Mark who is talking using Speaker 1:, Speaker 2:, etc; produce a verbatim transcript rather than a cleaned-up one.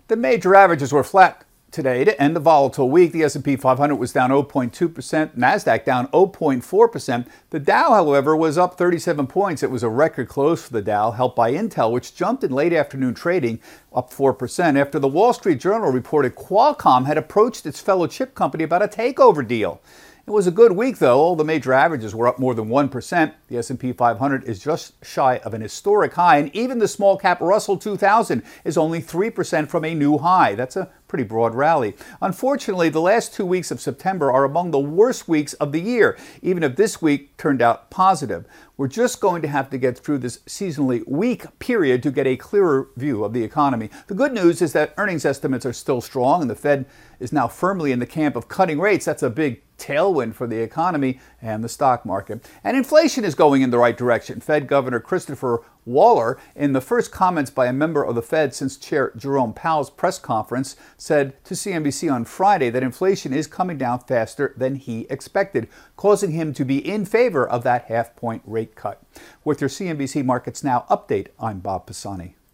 Speaker 1: The major averages were flat today to end the volatile week. The S and P five hundred was down zero point two percent, NASDAQ down zero point four percent. The Dow, however, was up thirty-seven points. It was a record close for the Dow, helped by Intel, which jumped in late afternoon trading, up four percent, after the Wall Street Journal reported Qualcomm had approached its fellow chip company about a takeover deal. It was a good week, though. All the major averages were up more than one percent. The S and P five hundred is just shy of an historic high, and even the small-cap Russell two thousand is only three percent from a new high. That's a pretty broad rally. Unfortunately, the last two weeks of September are among the worst weeks of the year, even if this week turned out positive. We're just going to have to get through this seasonally weak period to get a clearer view of the economy. The good news is that earnings estimates are still strong, and the Fed is now firmly in the camp of cutting rates. That's a big tailwind for the economy and the stock market. And inflation is going in the right direction. Fed Governor Christopher Waller, in the first comments by a member of the Fed since Chair Jerome Powell's press conference, said to C N B C on Friday that inflation is coming down faster than he expected, causing him to be in favor of that half-point rate cut. With your C N B C Markets Now update, I'm Bob Pisani.